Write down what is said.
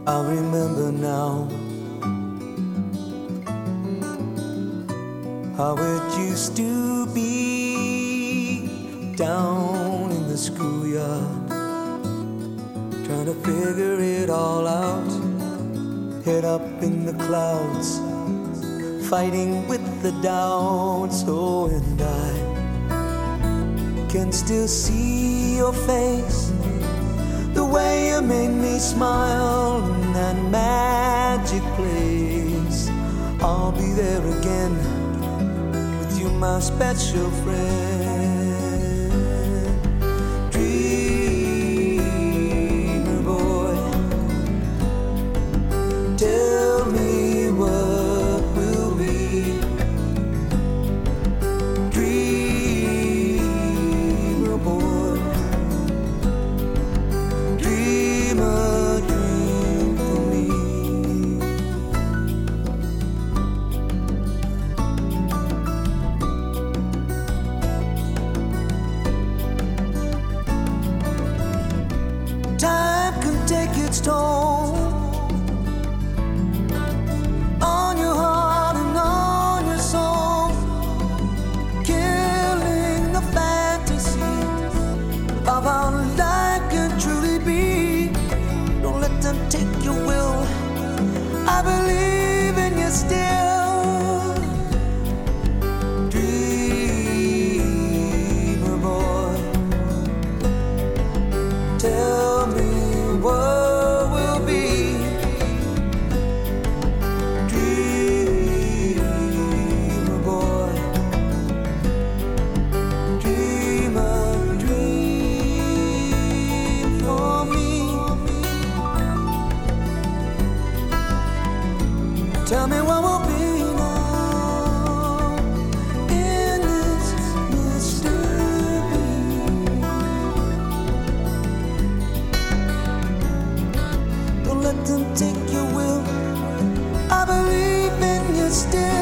I remember now how it used to be down in the schoolyard, trying to figure it all out, head up in the clouds, fighting with the doubts. Oh, and I can still see your face, the way you made me smile in that magic place. I'll be there again with you, my special friend. Dreamer boy, tell me what will be. Dreamer boy, dream a dream for me. Time can take its toll on your heart and on your soul, killing the fantasy of how life can truly be. Don't let them take your will, I believe in you still. Dreamer boy, tell me what will be. Dreamer boy, dream a dream for me. Tell me what will be now in this mystery. Don't let them take your will, I believe in you still.